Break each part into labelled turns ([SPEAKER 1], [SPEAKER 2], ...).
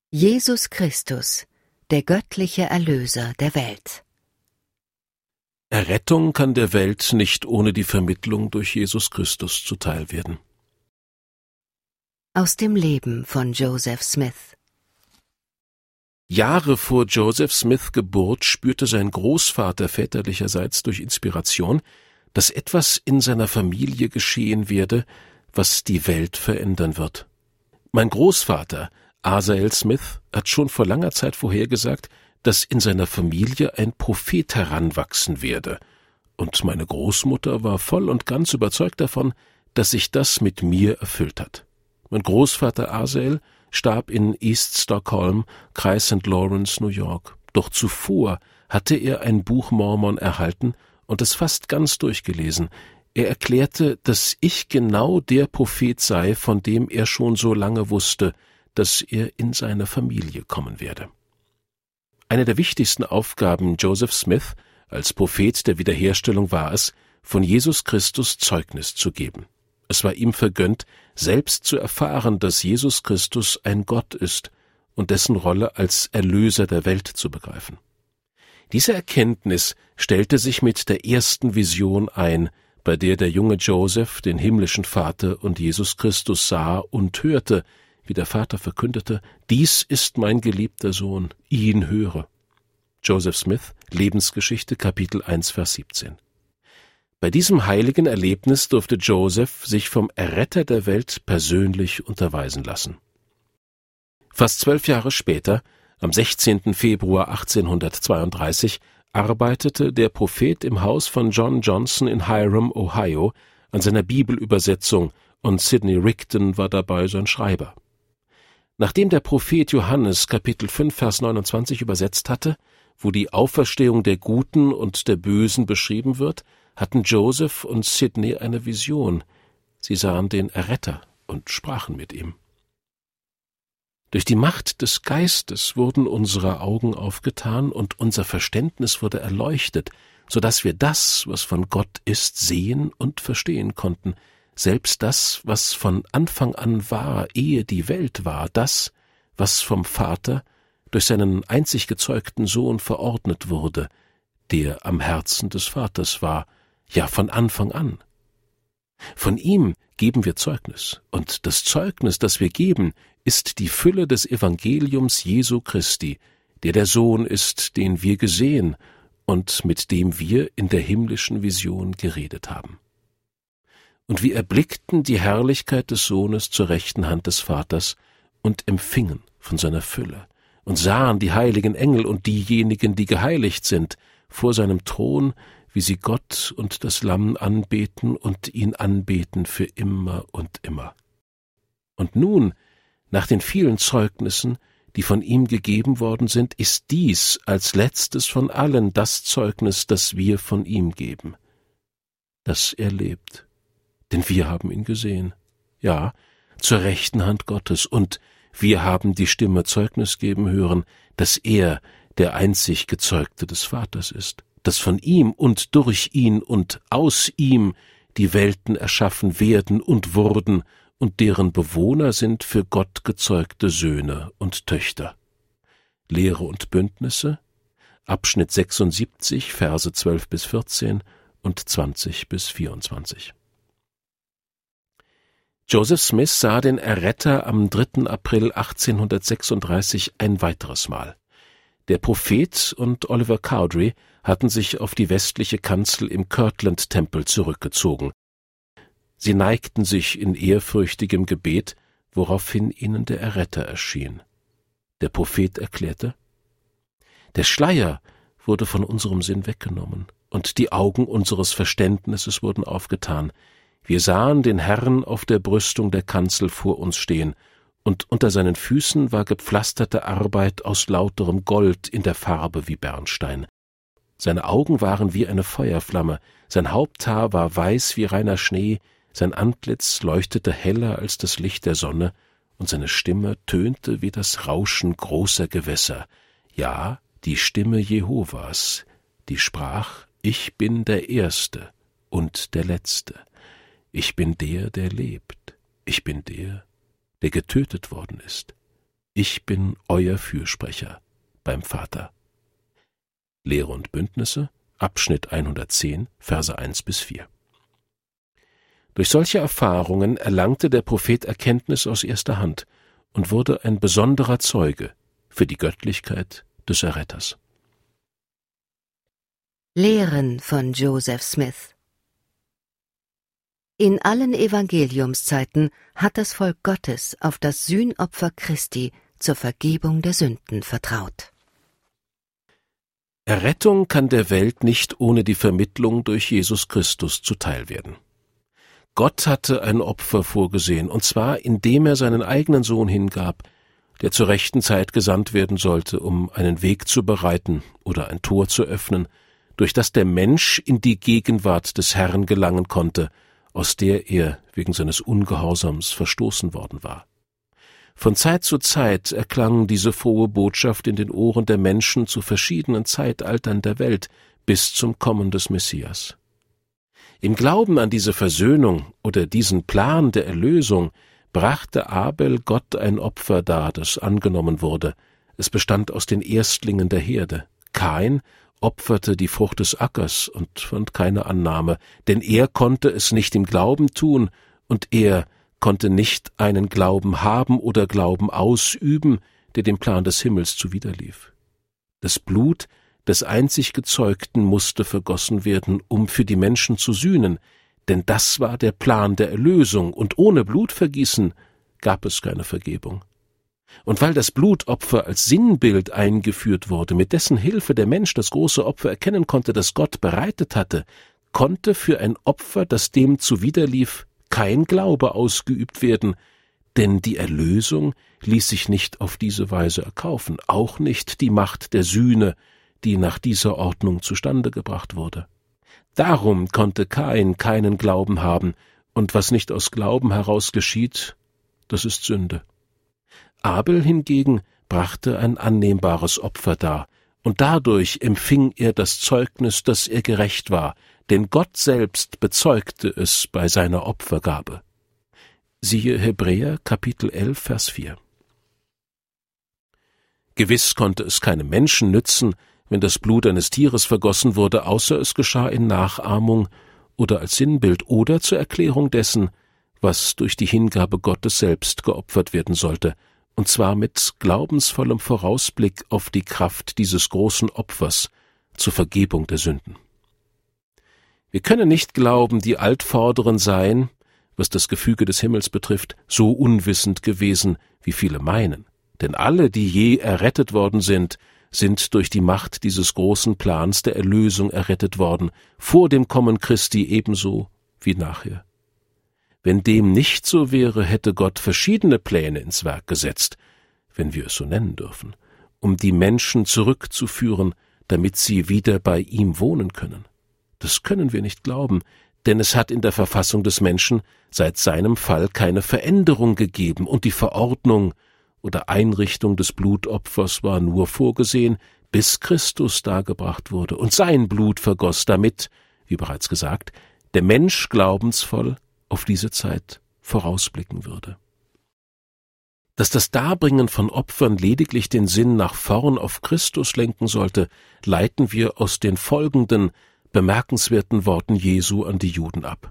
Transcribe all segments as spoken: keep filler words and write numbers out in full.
[SPEAKER 1] Jesus Christus, der göttliche Erlöser der Welt.
[SPEAKER 2] Errettung kann der Welt nicht ohne die Vermittlung durch Jesus Christus zuteil werden.
[SPEAKER 1] Aus dem Leben von Joseph Smith.
[SPEAKER 2] Jahre vor Joseph Smiths Geburt spürte sein Großvater väterlicherseits durch Inspiration, dass etwas in seiner Familie geschehen werde, was die Welt verändern wird. Mein Großvater, Asael Smith, hat schon vor langer Zeit vorhergesagt, dass in seiner Familie ein Prophet heranwachsen werde, und meine Großmutter war voll und ganz überzeugt davon, dass sich das mit mir erfüllt hat. Mein Großvater Asael starb in East Stockholm, Kreis Sankt Lawrence, New York. Doch zuvor hatte er ein Buch Mormon erhalten und es fast ganz durchgelesen. Er erklärte, dass ich genau der Prophet sei, von dem er schon so lange wusste, dass er in seine Familie kommen werde. Eine der wichtigsten Aufgaben Joseph Smith als Prophet der Wiederherstellung war es, von Jesus Christus Zeugnis zu geben. Es war ihm vergönnt, selbst zu erfahren, dass Jesus Christus ein Gott ist und dessen Rolle als Erlöser der Welt zu begreifen. Diese Erkenntnis stellte sich mit der ersten Vision ein, bei der der junge Joseph den himmlischen Vater und Jesus Christus sah und hörte, wie der Vater verkündete: »Dies ist mein geliebter Sohn, ihn höre.« Joseph Smith, Lebensgeschichte, Kapitel eins, Vers siebzehn. Bei diesem heiligen Erlebnis durfte Joseph sich vom Erretter der Welt persönlich unterweisen lassen. Fast zwölf Jahre später, am sechzehnten Februar achtzehnhundertzweiunddreißig, arbeitete der Prophet im Haus von John Johnson in Hiram, Ohio, an seiner Bibelübersetzung, und Sidney Rigdon war dabei sein Schreiber. Nachdem der Prophet Johannes Kapitel fünf, Vers neunundzwanzig übersetzt hatte, wo die Auferstehung der Guten und der Bösen beschrieben wird, hatten Joseph und Sidney eine Vision. Sie sahen den Erretter und sprachen mit ihm. Durch die Macht des Geistes wurden unsere Augen aufgetan und unser Verständnis wurde erleuchtet, so dass wir das, was von Gott ist, sehen und verstehen konnten, selbst das, was von Anfang an war, ehe die Welt war, das, was vom Vater durch seinen einzig gezeugten Sohn verordnet wurde, der am Herzen des Vaters war, ja von Anfang an. Von ihm geben wir Zeugnis, und das Zeugnis, das wir geben, ist die Fülle des Evangeliums Jesu Christi, der der Sohn ist, den wir gesehen und mit dem wir in der himmlischen Vision geredet haben. Und wir erblickten die Herrlichkeit des Sohnes zur rechten Hand des Vaters und empfingen von seiner Fülle und sahen die heiligen Engel und diejenigen, die geheiligt sind, vor seinem Thron, wie sie Gott und das Lamm anbeten und ihn anbeten für immer und immer. Und nun, nach den vielen Zeugnissen, die von ihm gegeben worden sind, ist dies als letztes von allen das Zeugnis, das wir von ihm geben, dass er lebt. Denn wir haben ihn gesehen, ja, zur rechten Hand Gottes, und wir haben die Stimme Zeugnis geben hören, dass er der einzig Gezeugte des Vaters ist, dass von ihm und durch ihn und aus ihm die Welten erschaffen werden und wurden und deren Bewohner sind für Gott gezeugte Söhne und Töchter. Lehre und Bündnisse, Abschnitt sechsundsiebzig, Verse zwölf bis vierzehn und zwanzig bis vierundzwanzig. Joseph Smith sah den Erretter am dritten April achtzehnhundertsechsunddreißig ein weiteres Mal. Der Prophet und Oliver Cowdery hatten sich auf die westliche Kanzel im Kirtland-Tempel zurückgezogen. Sie neigten sich in ehrfürchtigem Gebet, woraufhin ihnen der Erretter erschien. Der Prophet erklärte: Der Schleier wurde von unserem Sinn weggenommen, und die Augen unseres Verständnisses wurden aufgetan. Wir sahen den Herrn auf der Brüstung der Kanzel vor uns stehen, und unter seinen Füßen war gepflasterte Arbeit aus lauterem Gold in der Farbe wie Bernstein. Seine Augen waren wie eine Feuerflamme, sein Haupthaar war weiß wie reiner Schnee, sein Antlitz leuchtete heller als das Licht der Sonne, und seine Stimme tönte wie das Rauschen großer Gewässer, ja, die Stimme Jehovas, die sprach: Ich bin der Erste und der Letzte. Ich bin der, der lebt. Ich bin der, der getötet worden ist. ich bin euer Fürsprecher beim Vater. Lehre und Bündnisse, Abschnitt hundertzehn, Verse eins bis vier. Durch solche Erfahrungen erlangte der Prophet Erkenntnis aus erster Hand und wurde ein besonderer Zeuge für die Göttlichkeit des Erretters.
[SPEAKER 1] Lehren von Joseph Smith. In allen Evangeliumszeiten hat das Volk Gottes auf das Sühnopfer Christi zur Vergebung der Sünden vertraut.
[SPEAKER 2] Errettung kann der Welt nicht ohne die Vermittlung durch Jesus Christus zuteil werden. Gott hatte ein Opfer vorgesehen, und zwar indem er seinen eigenen Sohn hingab, der zur rechten Zeit gesandt werden sollte, um einen Weg zu bereiten oder ein Tor zu öffnen, durch das der Mensch in die Gegenwart des Herrn gelangen konnte, aus der er wegen seines Ungehorsams verstoßen worden war. Von Zeit zu Zeit erklang diese frohe Botschaft in den Ohren der Menschen zu verschiedenen Zeitaltern der Welt bis zum Kommen des Messias. Im Glauben an diese Versöhnung oder diesen Plan der Erlösung brachte Abel Gott ein Opfer dar, das angenommen wurde. Es bestand aus den Erstlingen der Herde. Kain opferte die Frucht des Ackers und fand keine Annahme, denn er konnte es nicht im Glauben tun, und er konnte nicht einen Glauben haben oder Glauben ausüben, der dem Plan des Himmels zuwiderlief. Das Blut des einzig Gezeugten musste vergossen werden, um für die Menschen zu sühnen, denn das war der Plan der Erlösung, und ohne Blutvergießen gab es keine Vergebung. Und weil das Blutopfer als Sinnbild eingeführt wurde, mit dessen Hilfe der Mensch das große Opfer erkennen konnte, das Gott bereitet hatte, konnte für ein Opfer, das dem zuwiderlief, kein Glaube ausgeübt werden, denn die Erlösung ließ sich nicht auf diese Weise erkaufen, auch nicht die Macht der Sühne, die nach dieser Ordnung zustande gebracht wurde. Darum konnte Kain keinen Glauben haben, und was nicht aus Glauben heraus geschieht, das ist Sünde. Abel hingegen brachte ein annehmbares Opfer dar, und dadurch empfing er das Zeugnis, dass er gerecht war, denn Gott selbst bezeugte es bei seiner Opfergabe. Siehe Hebräer Kapitel elf, Vers vier. Gewiss konnte es keinem Menschen nützen, wenn das Blut eines Tieres vergossen wurde, außer es geschah in Nachahmung oder als Sinnbild oder zur Erklärung dessen, was durch die Hingabe Gottes selbst geopfert werden sollte, und zwar mit glaubensvollem Vorausblick auf die Kraft dieses großen Opfers zur Vergebung der Sünden. Wir können nicht glauben, die Altvorderen seien, was das Gefüge des Himmels betrifft, so unwissend gewesen, wie viele meinen. Denn alle, die je errettet worden sind, sind durch die Macht dieses großen Plans der Erlösung errettet worden, vor dem Kommen Christi ebenso wie nachher. Wenn dem nicht so wäre, hätte Gott verschiedene Pläne ins Werk gesetzt, wenn wir es so nennen dürfen, um die Menschen zurückzuführen, damit sie wieder bei ihm wohnen können. Das können wir nicht glauben, denn es hat in der Verfassung des Menschen seit seinem Fall keine Veränderung gegeben, und die Verordnung oder Einrichtung des Blutopfers war nur vorgesehen, bis Christus dargebracht wurde und sein Blut vergoss, damit, wie bereits gesagt, der Mensch glaubensvoll auf diese Zeit vorausblicken würde. Dass das Darbringen von Opfern lediglich den Sinn nach vorn auf Christus lenken sollte, leiten wir aus den folgenden bemerkenswerten Worten Jesu an die Juden ab.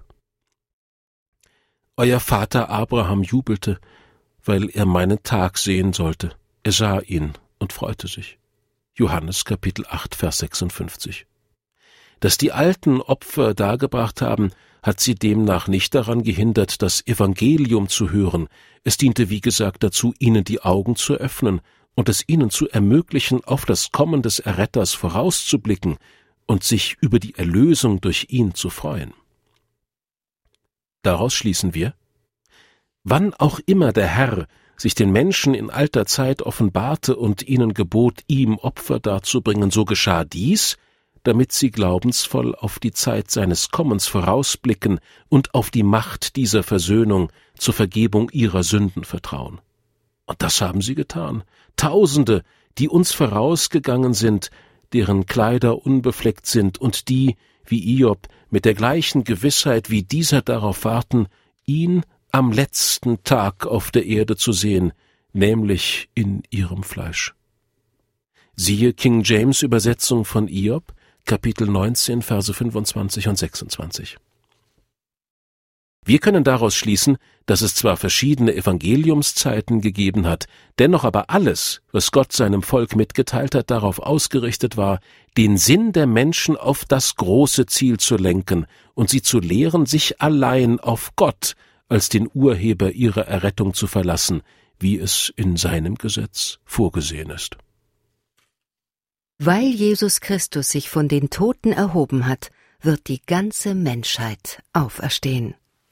[SPEAKER 2] Euer Vater Abraham jubelte, weil er meinen Tag sehen sollte. Er sah ihn und freute sich. Johannes Kapitel acht, Vers sechsundfünfzig. Dass die alten Opfer dargebracht haben, hat sie demnach nicht daran gehindert, das Evangelium zu hören. Es diente, wie gesagt, dazu, ihnen die Augen zu öffnen und es ihnen zu ermöglichen, auf das Kommen des Erretters vorauszublicken und sich über die Erlösung durch ihn zu freuen. Daraus schließen wir: Wann auch immer der Herr sich den Menschen in alter Zeit offenbarte und ihnen gebot, ihm Opfer darzubringen, so geschah dies, damit sie glaubensvoll auf die Zeit seines Kommens vorausblicken und auf die Macht dieser Versöhnung zur Vergebung ihrer Sünden vertrauen. Und das haben sie getan. Tausende, die uns vorausgegangen sind, deren Kleider unbefleckt sind und die, wie Hiob, mit der gleichen Gewissheit wie dieser darauf warten, ihn am letzten Tag auf der Erde zu sehen, nämlich in ihrem Fleisch. Siehe King James Übersetzung von Hiob, Kapitel neunzehn, Verse fünfundzwanzig und sechsundzwanzig. Wir können daraus schließen, dass es zwar verschiedene Evangeliumszeiten gegeben hat, dennoch aber alles, was Gott seinem Volk mitgeteilt hat, darauf ausgerichtet war, den Sinn der Menschen auf das große Ziel zu lenken und sie zu lehren, sich allein auf Gott als den Urheber ihrer Errettung zu verlassen, wie es in seinem Gesetz vorgesehen ist.
[SPEAKER 1] Weil Jesus Christus sich von den Toten erhoben hat, wird die ganze Menschheit auferstehen.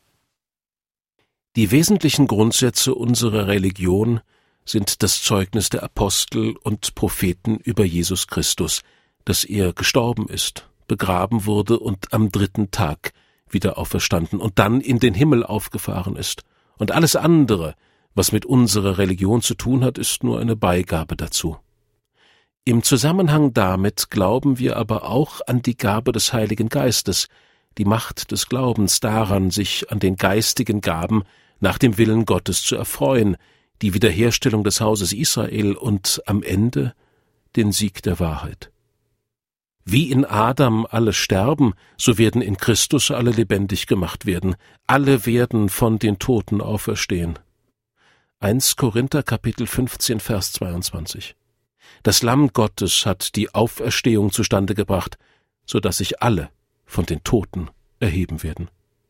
[SPEAKER 2] Die wesentlichen Grundsätze unserer Religion sind das Zeugnis der Apostel und Propheten über Jesus Christus, dass er gestorben ist, begraben wurde und am dritten Tag wieder auferstanden und dann in den Himmel aufgefahren ist. Und alles andere, was mit unserer Religion zu tun hat, ist nur eine Beigabe dazu. Im Zusammenhang damit glauben wir aber auch an die Gabe des Heiligen Geistes, die Macht des Glaubens daran, sich an den geistigen Gaben nach dem Willen Gottes zu erfreuen, die Wiederherstellung des Hauses Israel und am Ende den Sieg der Wahrheit. Wie in Adam alle sterben, so werden in Christus alle lebendig gemacht werden. Alle werden von den Toten auferstehen. Erster Korinther Kapitel fünfzehn, Vers zweiundzwanzig. Das Lamm Gottes hat die Auferstehung zustande gebracht, so dass sich alle von den Toten erheben werden.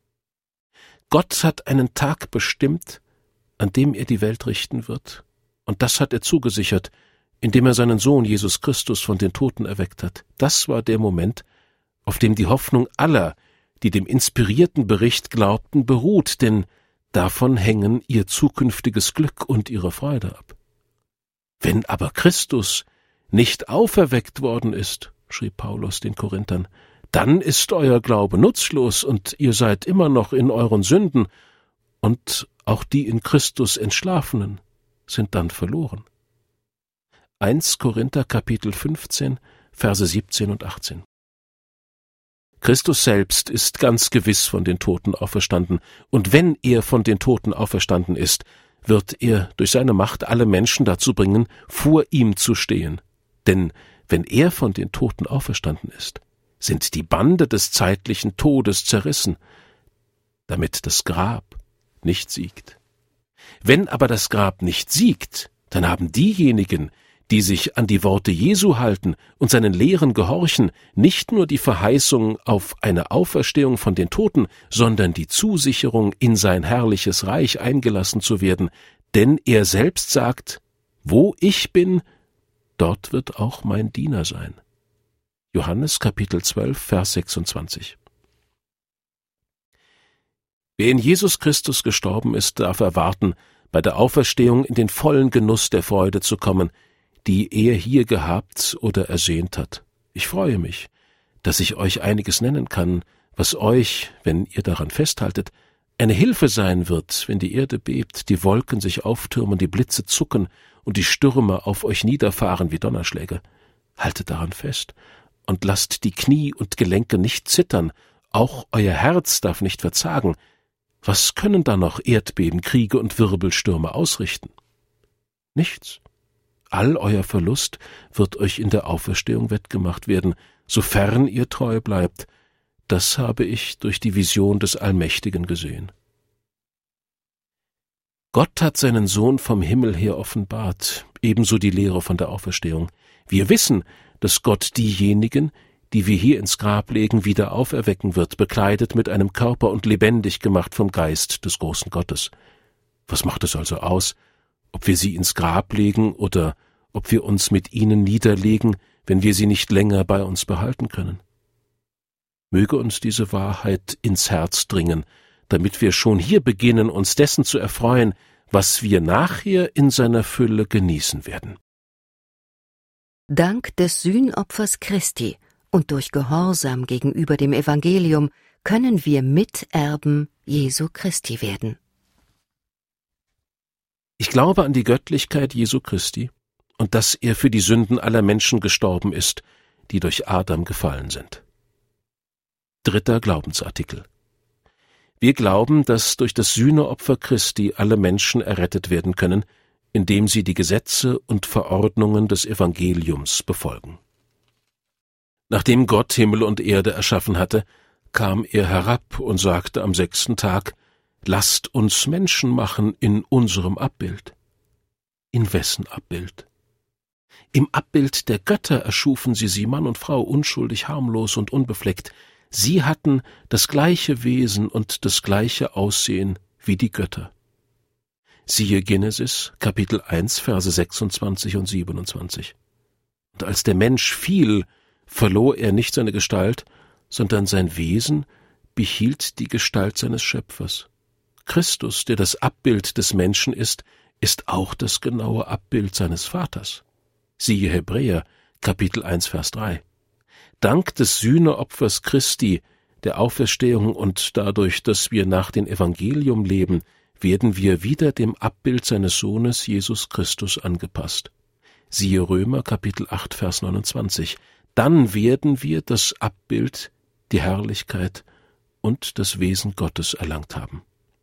[SPEAKER 2] Gott hat einen Tag bestimmt, an dem er die Welt richten wird, und das hat er zugesichert, indem er seinen Sohn Jesus Christus von den Toten erweckt hat. Das war der Moment, auf dem die Hoffnung aller, die dem inspirierten Bericht glaubten, beruht, denn davon hängen ihr zukünftiges Glück und ihre Freude ab. Wenn aber Christus nicht auferweckt worden ist, schrieb Paulus den Korinthern, dann ist euer Glaube nutzlos und ihr seid immer noch in euren Sünden, und auch die in Christus Entschlafenen sind dann verloren. Erster Korinther Kapitel fünfzehn, Verse siebzehn und achtzehn. Christus selbst ist ganz gewiss von den Toten auferstanden, und wenn er von den Toten auferstanden ist, wird er durch seine Macht alle Menschen dazu bringen, vor ihm zu stehen. Denn wenn er von den Toten auferstanden ist, sind die Bande des zeitlichen Todes zerrissen, damit das Grab nicht siegt. Wenn aber das Grab nicht siegt, dann haben diejenigen, die sich an die Worte Jesu halten und seinen Lehren gehorchen, nicht nur die Verheißung auf eine Auferstehung von den Toten, sondern die Zusicherung, in sein herrliches Reich eingelassen zu werden, denn er selbst sagt, wo ich bin, dort wird auch mein Diener sein. Johannes Kapitel zwölf, Vers sechsundzwanzig. Wer in Jesus Christus gestorben ist, darf erwarten, bei der Auferstehung in den vollen Genuss der Freude zu kommen, die er hier gehabt oder ersehnt hat. Ich freue mich, dass ich euch einiges nennen kann, was euch, wenn ihr daran festhaltet, eine Hilfe sein wird, wenn die Erde bebt, die Wolken sich auftürmen, die Blitze zucken und die Stürme auf euch niederfahren wie Donnerschläge. Haltet daran fest und lasst die Knie und Gelenke nicht zittern, auch euer Herz darf nicht verzagen. Was können da noch Erdbeben, Kriege und Wirbelstürme ausrichten? Nichts. All euer Verlust wird euch in der Auferstehung wettgemacht werden, sofern ihr treu bleibt. Das habe ich durch die Vision des Allmächtigen gesehen. Gott hat seinen Sohn vom Himmel her offenbart, ebenso die Lehre von der Auferstehung. Wir wissen, dass Gott diejenigen, die wir hier ins Grab legen, wieder auferwecken wird, bekleidet mit einem Körper und lebendig gemacht vom Geist des großen Gottes. Was macht es also aus, ob wir sie ins Grab legen oder ob wir uns mit ihnen niederlegen, wenn wir sie nicht länger bei uns behalten können? Möge uns diese Wahrheit ins Herz dringen, damit wir schon hier beginnen, uns dessen zu erfreuen, was wir nachher in seiner Fülle genießen werden.
[SPEAKER 1] Dank des Sühnopfers Christi und durch Gehorsam gegenüber dem Evangelium können wir Miterben Jesu Christi werden.
[SPEAKER 2] Ich glaube an die Göttlichkeit Jesu Christi und dass er für die Sünden aller Menschen gestorben ist, die durch Adam gefallen sind. Dritter Glaubensartikel. Wir glauben, dass durch das Sühneopfer Christi alle Menschen errettet werden können, indem sie die Gesetze und Verordnungen des Evangeliums befolgen. Nachdem Gott Himmel und Erde erschaffen hatte, kam er herab und sagte am sechsten Tag: »Lasst uns Menschen machen in unserem Abbild.« In wessen Abbild? Im Abbild der Götter erschufen sie sie, Mann und Frau, unschuldig, harmlos und unbefleckt. Sie hatten das gleiche Wesen und das gleiche Aussehen wie die Götter. Siehe Genesis, Kapitel eins, Verse sechsundzwanzig und siebenundzwanzig. Und als der Mensch fiel, verlor er nicht seine Gestalt, sondern sein Wesen behielt die Gestalt seines Schöpfers. Christus, der das Abbild des Menschen ist, ist auch das genaue Abbild seines Vaters. Siehe Hebräer, Kapitel eins, Vers drei. Dank des Sühneopfers Christi, der Auferstehung und dadurch, dass wir nach dem Evangelium leben, werden wir wieder dem Abbild seines Sohnes Jesus Christus angepasst. Siehe Römer, Kapitel acht, Vers neunundzwanzig. Dann werden wir das Abbild, die Herrlichkeit und das Wesen Gottes erlangt haben.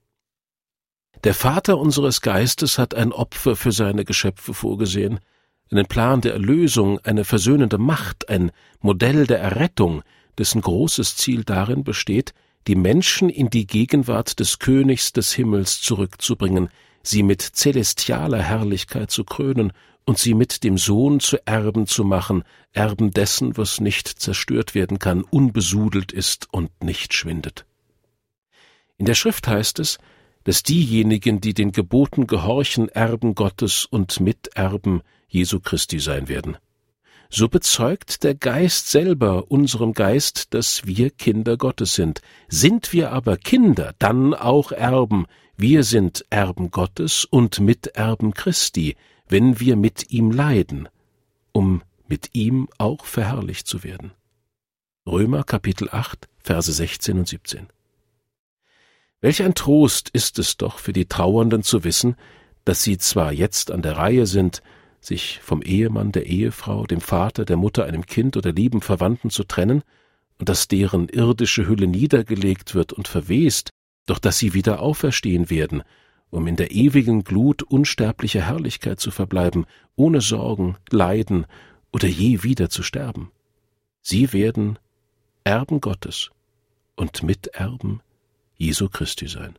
[SPEAKER 2] Der Vater unseres Geistes hat ein Opfer für seine Geschöpfe vorgesehen, einen Plan der Erlösung, eine versöhnende Macht, ein Modell der Errettung, dessen großes Ziel darin besteht, die Menschen in die Gegenwart des Königs des Himmels zurückzubringen, sie mit celestialer Herrlichkeit zu krönen und sie mit dem Sohn zu Erben zu machen, Erben dessen, was nicht zerstört werden kann, unbesudelt ist und nicht schwindet. In der Schrift heißt es, dass diejenigen, die den Geboten gehorchen, Erben Gottes und Miterben Jesu Christi sein werden. So bezeugt der Geist selber unserem Geist, dass wir Kinder Gottes sind. Sind wir aber Kinder, dann auch Erben. Wir sind Erben Gottes und Miterben Christi, wenn wir mit ihm leiden, um mit ihm auch verherrlicht zu werden. Römer Kapitel acht, Verse sechzehn und siebzehn. Welch ein Trost ist es doch für die Trauernden zu wissen, dass sie zwar jetzt an der Reihe sind, sich vom Ehemann, der Ehefrau, dem Vater, der Mutter, einem Kind oder lieben Verwandten zu trennen, und dass deren irdische Hülle niedergelegt wird und verwest, doch dass sie wieder auferstehen werden, um in der ewigen Glut unsterblicher Herrlichkeit zu verbleiben, ohne Sorgen, Leiden oder je wieder zu sterben. Sie werden Erben Gottes und Miterben Jesu Christi sein.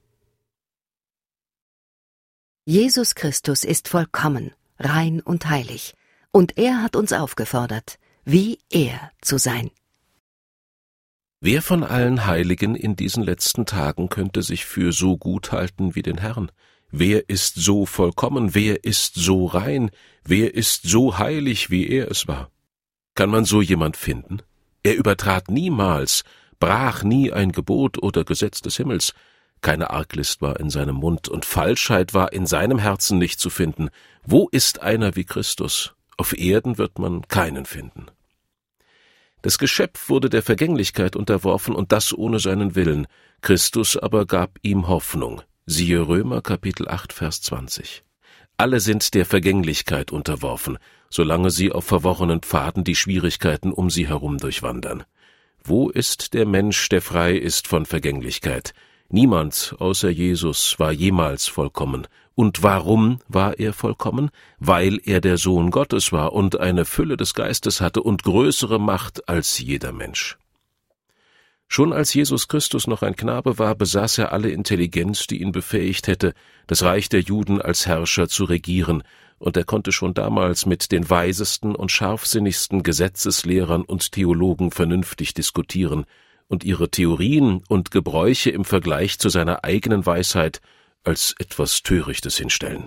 [SPEAKER 1] Jesus Christus ist vollkommen, rein und heilig, und er hat uns aufgefordert, wie er zu sein.
[SPEAKER 2] Wer von allen Heiligen in diesen letzten Tagen könnte sich für so gut halten wie den Herrn? Wer ist so vollkommen? Wer ist so rein? Wer ist so heilig, wie er es war? Kann man so jemand finden? Er übertrat niemals, brach nie ein Gebot oder Gesetz des Himmels. Keine Arglist war in seinem Mund, und Falschheit war in seinem Herzen nicht zu finden. Wo ist einer wie Christus? Auf Erden wird man keinen finden. Das Geschöpf wurde der Vergänglichkeit unterworfen, und das ohne seinen Willen. Christus aber gab ihm Hoffnung. Siehe Römer Kapitel acht, Vers zwanzig. Alle sind der Vergänglichkeit unterworfen, solange sie auf verworrenen Pfaden die Schwierigkeiten um sie herum durchwandern. Wo ist der Mensch, der frei ist von Vergänglichkeit? Niemand außer Jesus war jemals vollkommen. Und warum war er vollkommen? Weil er der Sohn Gottes war und eine Fülle des Geistes hatte und größere Macht als jeder Mensch. Schon als Jesus Christus noch ein Knabe war, besaß er alle Intelligenz, die ihn befähigt hätte, das Reich der Juden als Herrscher zu regieren, und er konnte schon damals mit den weisesten und scharfsinnigsten Gesetzeslehrern und Theologen vernünftig diskutieren und ihre Theorien und Gebräuche im Vergleich zu seiner eigenen Weisheit als etwas Törichtes hinstellen.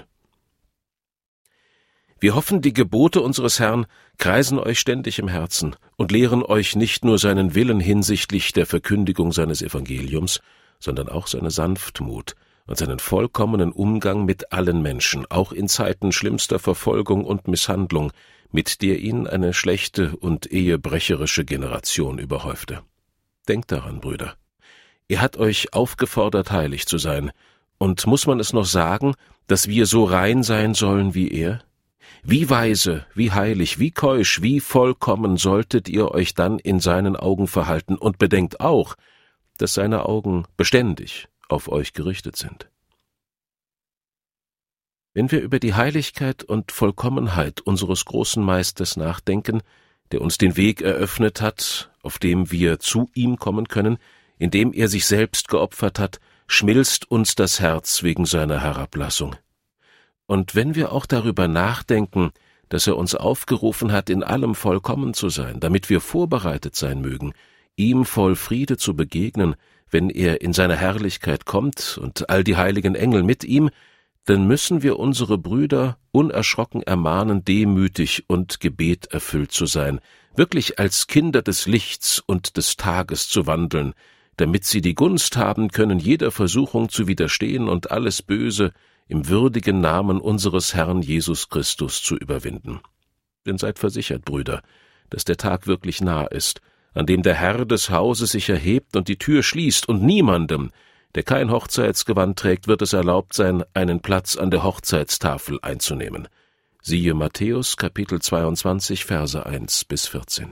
[SPEAKER 2] Wir hoffen, die Gebote unseres Herrn kreisen euch ständig im Herzen und lehren euch nicht nur seinen Willen hinsichtlich der Verkündigung seines Evangeliums, sondern auch seine Sanftmut und seinen vollkommenen Umgang mit allen Menschen, auch in Zeiten schlimmster Verfolgung und Misshandlung, mit der ihn eine schlechte und ehebrecherische Generation überhäufte. Denkt daran, Brüder. Er hat euch aufgefordert, heilig zu sein. Und muss man es noch sagen, dass wir so rein sein sollen wie er? Wie weise, wie heilig, wie keusch, wie vollkommen solltet ihr euch dann in seinen Augen verhalten, und bedenkt auch, dass seine Augen beständig auf euch gerichtet sind. Wenn wir über die Heiligkeit und Vollkommenheit unseres großen Meisters nachdenken, der uns den Weg eröffnet hat, auf dem wir zu ihm kommen können, indem er sich selbst geopfert hat, schmilzt uns das Herz wegen seiner Herablassung. Und wenn wir auch darüber nachdenken, dass er uns aufgerufen hat, in allem vollkommen zu sein, damit wir vorbereitet sein mögen, ihm voll Friede zu begegnen, wenn er in seine Herrlichkeit kommt und all die heiligen Engel mit ihm, dann müssen wir unsere Brüder unerschrocken ermahnen, demütig und gebetserfüllt zu sein, wirklich als Kinder des Lichts und des Tages zu wandeln, damit sie die Gunst haben können, jeder Versuchung zu widerstehen und alles Böse im würdigen Namen unseres Herrn Jesus Christus zu überwinden. Denn seid versichert, Brüder, dass der Tag wirklich nah ist, an dem der Herr des Hauses sich erhebt und die Tür schließt, und niemandem, der kein Hochzeitsgewand trägt, wird es erlaubt sein, einen Platz an der Hochzeitstafel einzunehmen. Siehe Matthäus, Kapitel zweiundzwanzig, Verse eins bis vierzehn.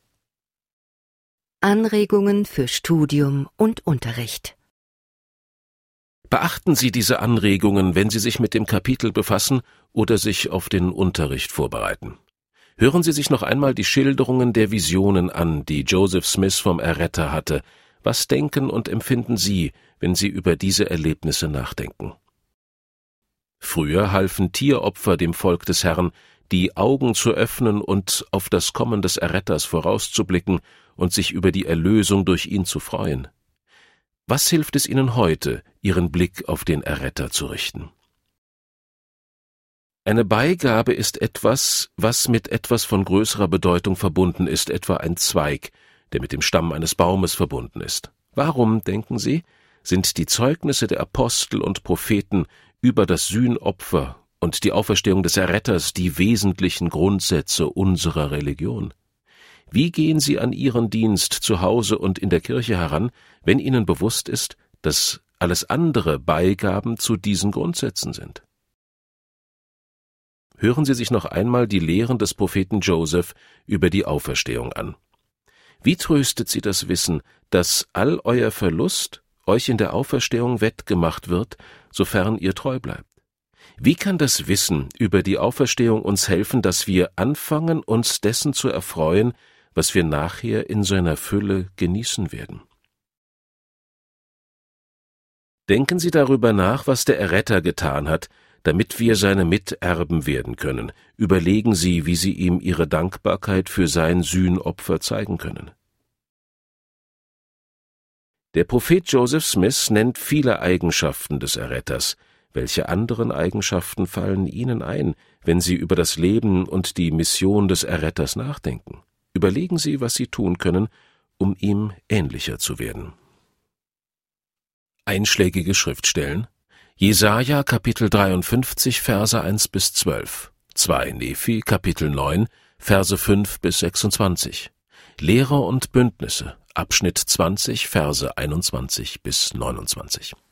[SPEAKER 1] Anregungen für Studium und Unterricht.
[SPEAKER 2] Beachten Sie diese Anregungen, wenn Sie sich mit dem Kapitel befassen oder sich auf den Unterricht vorbereiten. Hören Sie sich noch einmal die Schilderungen der Visionen an, die Joseph Smith vom Erretter hatte. Was denken und empfinden Sie, wenn Sie über diese Erlebnisse nachdenken? Früher halfen Tieropfer dem Volk des Herrn, die Augen zu öffnen und auf das Kommen des Erretters vorauszublicken und sich über die Erlösung durch ihn zu freuen. Was hilft es Ihnen heute, Ihren Blick auf den Erretter zu richten? Eine Beigabe ist etwas, was mit etwas von größerer Bedeutung verbunden ist, etwa ein Zweig, der mit dem Stamm eines Baumes verbunden ist. Warum, denken Sie, sind die Zeugnisse der Apostel und Propheten über das Sühnopfer und die Auferstehung des Erretters die wesentlichen Grundsätze unserer Religion? Wie gehen Sie an Ihren Dienst zu Hause und in der Kirche heran, wenn Ihnen bewusst ist, dass alles andere Beigaben zu diesen Grundsätzen sind? Hören Sie sich noch einmal die Lehren des Propheten Joseph über die Auferstehung an. Wie tröstet Sie das Wissen, dass all euer Verlust euch in der Auferstehung wettgemacht wird, sofern ihr treu bleibt? Wie kann das Wissen über die Auferstehung uns helfen, dass wir anfangen, uns dessen zu erfreuen, was wir nachher in seiner Fülle genießen werden? Denken Sie darüber nach, was der Erretter getan hat, damit wir seine Miterben werden können. Überlegen Sie, wie Sie ihm Ihre Dankbarkeit für sein Sühnopfer zeigen können. Der Prophet Joseph Smith nennt viele Eigenschaften des Erretters. Welche anderen Eigenschaften fallen Ihnen ein, wenn Sie über das Leben und die Mission des Erretters nachdenken? Überlegen Sie, was Sie tun können, um ihm ähnlicher zu werden. Einschlägige Schriftstellen: Jesaja, Kapitel dreiundfünfzig, Verse eins bis zwölf, zwei Nephi, Kapitel neun, Verse fünf bis sechsundzwanzig, Lehre und Bündnisse, Abschnitt zwanzig, Verse einundzwanzig bis neunundzwanzig.